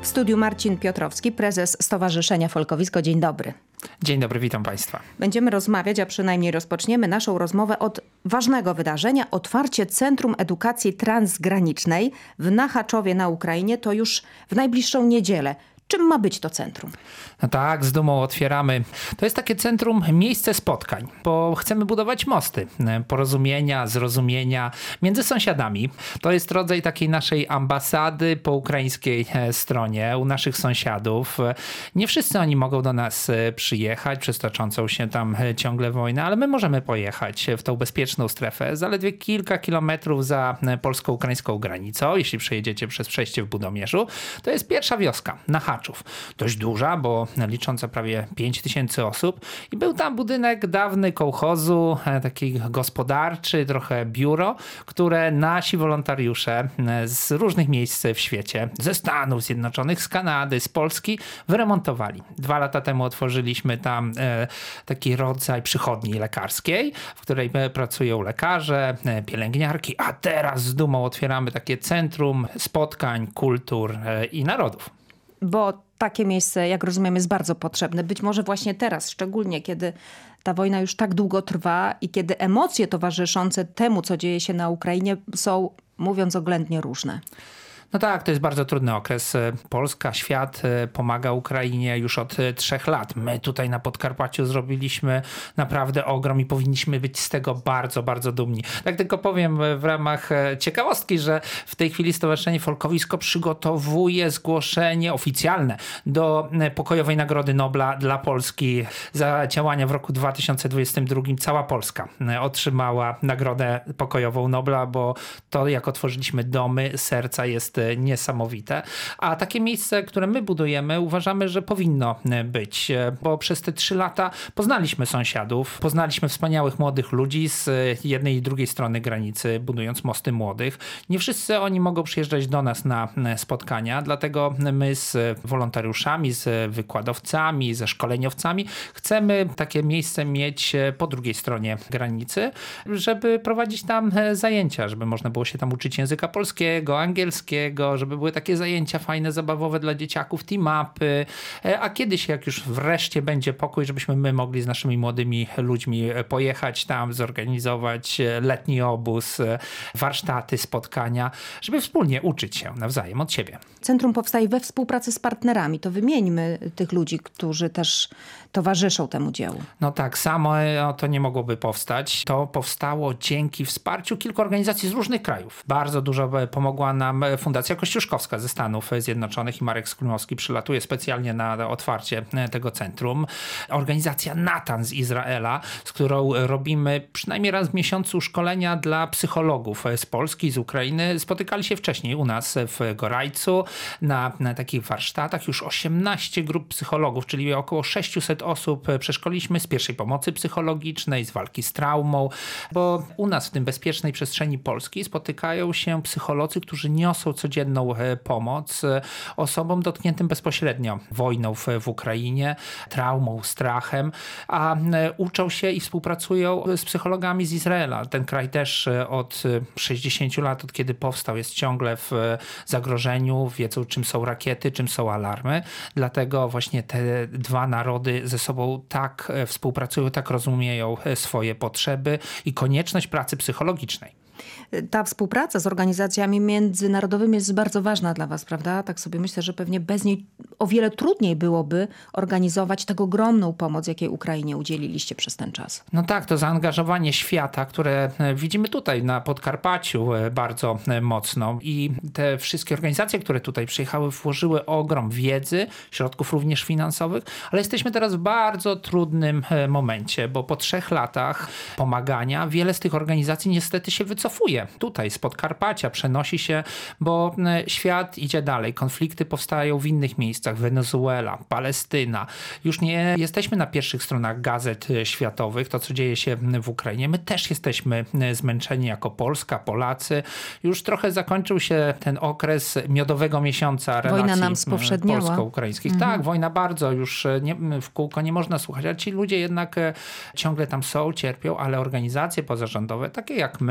W studiu Marcin Piotrowski, prezes Stowarzyszenia Folkowisko. Dzień dobry. Dzień dobry, witam Państwa. Będziemy rozmawiać, a przynajmniej rozpoczniemy naszą rozmowę od ważnego wydarzenia. Otwarcie Centrum Edukacji Transgranicznej w Nachaczowie na Ukrainie to już w najbliższą niedzielę. Czym ma być to centrum? No tak, z dumą otwieramy. To jest takie centrum, miejsce spotkań, bo chcemy budować mosty, porozumienia, zrozumienia między sąsiadami. To jest rodzaj takiej naszej ambasady po ukraińskiej stronie, u naszych sąsiadów. Nie wszyscy oni mogą do nas przyjechać przez toczącą się tam ciągle wojnę, ale my możemy pojechać w tą bezpieczną strefę, zaledwie kilka kilometrów za polsko-ukraińską granicą. Jeśli przejedziecie przez przejście w Budomierzu, to jest pierwsza wioska, Nachaczów. Dość duża, bo licząca prawie 5000 osób i był tam budynek dawny kołchozu, taki gospodarczy, trochę biuro, które nasi wolontariusze z różnych miejsc w świecie, ze Stanów Zjednoczonych, z Kanady, z Polski wyremontowali. 2 lata temu otworzyliśmy tam taki rodzaj przychodni lekarskiej, w której pracują lekarze, pielęgniarki, a teraz z dumą otwieramy takie centrum spotkań, kultur i narodów. Bo takie miejsce, jak rozumiem, jest bardzo potrzebne. Być może właśnie teraz, szczególnie kiedy ta wojna już tak długo trwa i kiedy emocje towarzyszące temu, co dzieje się na Ukrainie, są, mówiąc oględnie, różne. No tak, to jest bardzo trudny okres. Polska, świat pomaga Ukrainie już od 3 lat. My tutaj na Podkarpaciu zrobiliśmy naprawdę ogrom i powinniśmy być z tego bardzo, bardzo dumni. Tak tylko powiem w ramach ciekawostki, że w tej chwili Stowarzyszenie Folkowisko przygotowuje zgłoszenie oficjalne do Pokojowej Nagrody Nobla dla Polski za działania w roku 2022. Cała Polska otrzymała Nagrodę Pokojową Nobla, bo to jak otworzyliśmy domy, serca jest niesamowite. A takie miejsce, które my budujemy, uważamy, że powinno być, bo przez te 3 lata poznaliśmy sąsiadów, poznaliśmy wspaniałych młodych ludzi z jednej i drugiej strony granicy, budując mosty młodych. Nie wszyscy oni mogą przyjeżdżać do nas na spotkania, dlatego my z wolontariuszami, z wykładowcami, ze szkoleniowcami chcemy takie miejsce mieć po drugiej stronie granicy, żeby prowadzić tam zajęcia, żeby można było się tam uczyć języka polskiego, angielskiego, żeby były takie zajęcia fajne, zabawowe dla dzieciaków, team-upy, a kiedyś jak już wreszcie będzie pokój, żebyśmy my mogli z naszymi młodymi ludźmi pojechać tam, zorganizować letni obóz, warsztaty, spotkania, żeby wspólnie uczyć się nawzajem od siebie. Centrum powstaje we współpracy z partnerami. To wymieńmy tych ludzi, którzy też towarzyszą temu dziełu. No tak, samo to nie mogłoby powstać. To powstało dzięki wsparciu kilku organizacji z różnych krajów. Bardzo dużo pomogła nam Fundacja Kościuszkowska ze Stanów Zjednoczonych i Marek Skrymowski przylatuje specjalnie na otwarcie tego centrum. Organizacja Natan z Izraela, z którą robimy przynajmniej raz w miesiącu szkolenia dla psychologów z Polski, z Ukrainy. Spotykali się wcześniej u nas w Gorajcu na takich warsztatach. Już 18 grup psychologów, czyli około 600 osób przeszkoliliśmy z pierwszej pomocy psychologicznej, z walki z traumą, bo u nas w tym bezpiecznej przestrzeni Polski spotykają się psycholodzy, którzy niosą codzienną pomoc osobom dotkniętym bezpośrednio wojną w Ukrainie, traumą, strachem, a uczą się i współpracują z psychologami z Izraela. Ten kraj też od 60 lat, od kiedy powstał, jest ciągle w zagrożeniu, wiedzą czym są rakiety, czym są alarmy. Dlatego właśnie te 2 narody ze sobą tak współpracują, tak rozumieją swoje potrzeby i konieczność pracy psychologicznej. Ta współpraca z organizacjami międzynarodowymi jest bardzo ważna dla was, prawda? Tak sobie myślę, że pewnie bez niej o wiele trudniej byłoby organizować tak ogromną pomoc, jakiej Ukrainie udzieliliście przez ten czas. No tak, to zaangażowanie świata, które widzimy tutaj na Podkarpaciu bardzo mocno i te wszystkie organizacje, które tutaj przyjechały, włożyły ogrom wiedzy, środków również finansowych, ale jesteśmy teraz w bardzo trudnym momencie, bo po 3 latach pomagania wiele z tych organizacji niestety się wycofuje. Tutaj z Podkarpacia przenosi się, bo świat idzie dalej. Konflikty powstają w innych miejscach. Wenezuela, Palestyna. Już nie jesteśmy na pierwszych stronach gazet światowych. To, co dzieje się w Ukrainie. My też jesteśmy zmęczeni jako Polska, Polacy. Już trochę zakończył się ten okres miodowego miesiąca relacji wojna nam spowszedniała. Polsko-ukraińskich. Tak, wojna bardzo. Już w kółko nie można słuchać. Ale ci ludzie jednak ciągle tam są, cierpią, ale organizacje pozarządowe, takie jak my,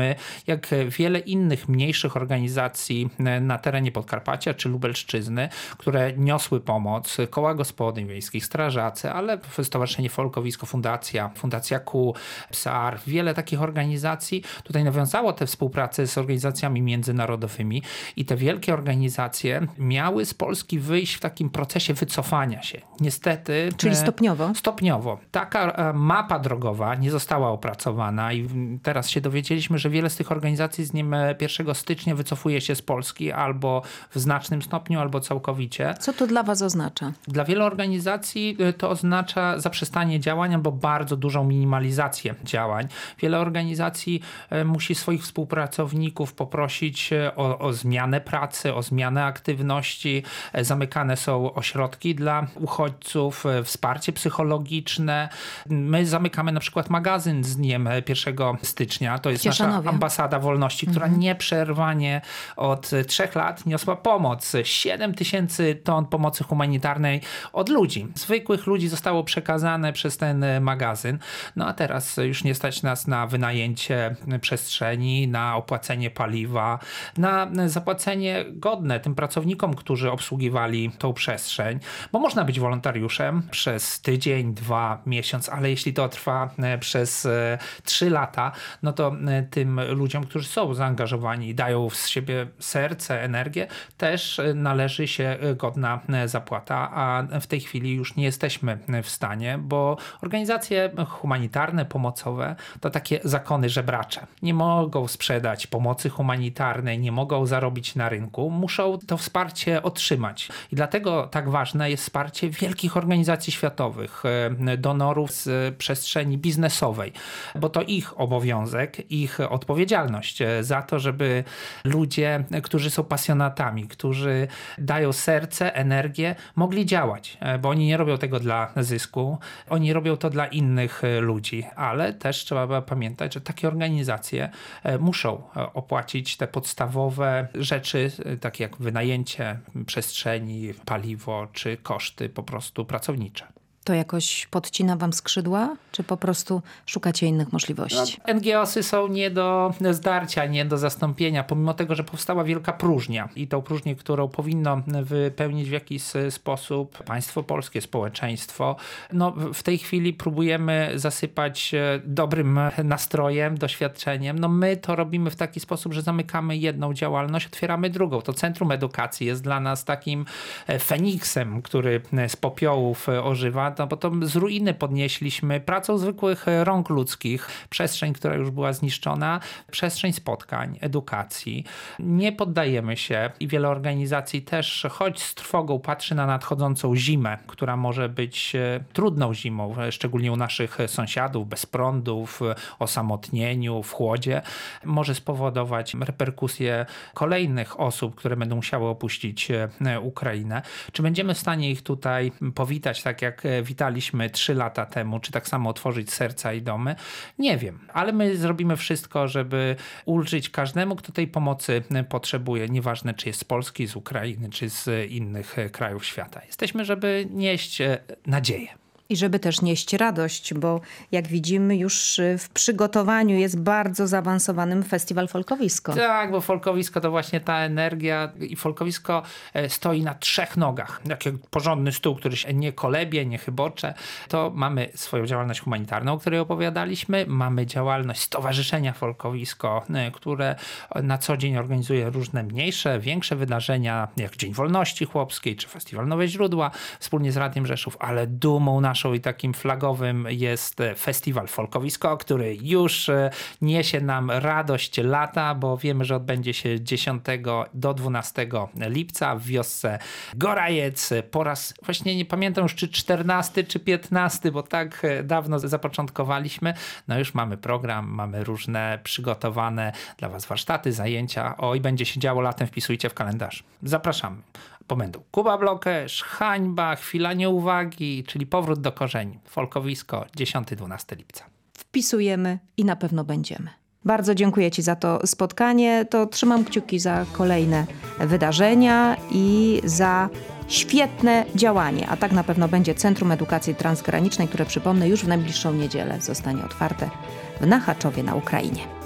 jak wiele innych mniejszych organizacji na terenie Podkarpacia czy Lubelszczyzny, które niosły pomoc, koła gospodyń wiejskich, strażacy, ale Stowarzyszenie Folkowisko, Fundacja KU, PSAR, wiele takich organizacji tutaj nawiązało tę współpracę z organizacjami międzynarodowymi i te wielkie organizacje miały z Polski wyjść w takim procesie wycofania się. Niestety... Czyli stopniowo? Stopniowo. Taka mapa drogowa nie została opracowana i teraz się dowiedzieliśmy, że wiele z tych organizacji z dniem 1 stycznia wycofuje się z Polski albo w znacznym stopniu, albo całkowicie. Co to dla was oznacza? Dla wielu organizacji to oznacza zaprzestanie działań albo bardzo dużą minimalizację działań. Wiele organizacji musi swoich współpracowników poprosić o zmianę pracy, o zmianę aktywności. Zamykane są ośrodki dla uchodźców, wsparcie psychologiczne. My zamykamy na przykład magazyn z dniem 1 stycznia. To jest nasza ambasada wolności, która nieprzerwanie od 3 lat niosła pomoc. 7 000 ton pomocy humanitarnej od ludzi. Zwykłych ludzi zostało przekazane przez ten magazyn. No a teraz już nie stać nas na wynajęcie przestrzeni, na opłacenie paliwa, na zapłacenie godne tym pracownikom, którzy obsługiwali tą przestrzeń. Bo można być wolontariuszem przez tydzień, 2, miesiąc, ale jeśli to trwa przez 3 lata, no to tym ludziom, którzy są zaangażowani i dają z siebie serce, energię, też należy się godna zapłata, a w tej chwili już nie jesteśmy w stanie, bo organizacje humanitarne, pomocowe to takie zakony żebracze. Nie mogą sprzedać pomocy humanitarnej, nie mogą zarobić na rynku, muszą to wsparcie otrzymać. I dlatego tak ważne jest wsparcie wielkich organizacji światowych, donorów z przestrzeni biznesowej, bo to ich obowiązek, ich odpowiedzialność za to, żeby ludzie, którzy są pasjonatami, którzy dają serce, energię, mogli działać, bo oni nie robią tego dla zysku, oni robią to dla innych ludzi, ale też trzeba pamiętać, że takie organizacje muszą opłacić te podstawowe rzeczy, takie jak wynajęcie przestrzeni, paliwo czy koszty po prostu pracownicze. To jakoś podcina wam skrzydła? Czy po prostu szukacie innych możliwości? No, NGO-sy są nie do zdarcia, nie do zastąpienia, pomimo tego, że powstała wielka próżnia i tą próżnię, którą powinno wypełnić w jakiś sposób państwo polskie, społeczeństwo. No, w tej chwili próbujemy zasypać dobrym nastrojem, doświadczeniem. No, my to robimy w taki sposób, że zamykamy jedną działalność, otwieramy drugą. To Centrum Edukacji jest dla nas takim feniksem, który z popiołów ożywa. No bo to z ruiny podnieśliśmy pracą zwykłych rąk ludzkich. Przestrzeń, która już była zniszczona, przestrzeń spotkań, edukacji. Nie poddajemy się i wiele organizacji też, choć z trwogą patrzy na nadchodzącą zimę, która może być trudną zimą, szczególnie u naszych sąsiadów, bez prądu, w osamotnieniu, w chłodzie, może spowodować reperkusje kolejnych osób, które będą musiały opuścić Ukrainę. Czy będziemy w stanie ich tutaj powitać tak jak witaliśmy 3 lata temu, czy tak samo otworzyć serca i domy? Nie wiem, ale my zrobimy wszystko, żeby ulżyć każdemu, kto tej pomocy potrzebuje. Nieważne, czy jest z Polski, z Ukrainy, czy z innych krajów świata. Jesteśmy, żeby nieść nadzieję. I żeby też nieść radość, bo jak widzimy już w przygotowaniu jest bardzo zaawansowanym festiwal Folkowisko. Tak, bo Folkowisko to właśnie ta energia i Folkowisko stoi na 3 nogach. Jak porządny stół, który się nie kolebie, nie chybocze. To mamy swoją działalność humanitarną, o której opowiadaliśmy. Mamy działalność Stowarzyszenia Folkowisko, które na co dzień organizuje różne mniejsze, większe wydarzenia, jak Dzień Wolności Chłopskiej, czy Festiwal Nowe Źródła, wspólnie z Radiem Rzeszów, ale dumą naszą i takim flagowym jest festiwal Folkowisko, który już niesie nam radość lata, bo wiemy, że odbędzie się 10 do 12 lipca w wiosce Gorajec. Po raz, właśnie nie pamiętam już czy 14 czy 15, bo tak dawno zapoczątkowaliśmy. No już mamy program, mamy różne przygotowane dla was warsztaty, zajęcia. Oj, będzie się działo latem, wpisujcie w kalendarz. Zapraszamy. Bo będą Kuba Blokesz, Hańba, Chwila Nieuwagi, czyli powrót do korzeni. Folkowisko 10-12 lipca. Wpisujemy i na pewno będziemy. Bardzo dziękuję ci za to spotkanie. To trzymam kciuki za kolejne wydarzenia i za świetne działanie. A tak na pewno będzie Centrum Edukacji Transgranicznej, które przypomnę już w najbliższą niedzielę zostanie otwarte w Nachaczowie na Ukrainie.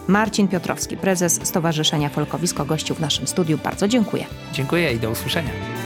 Marcin Piotrowski, prezes Stowarzyszenia Folkowisko, gościł w naszym studiu. Bardzo dziękuję. Dziękuję i do usłyszenia.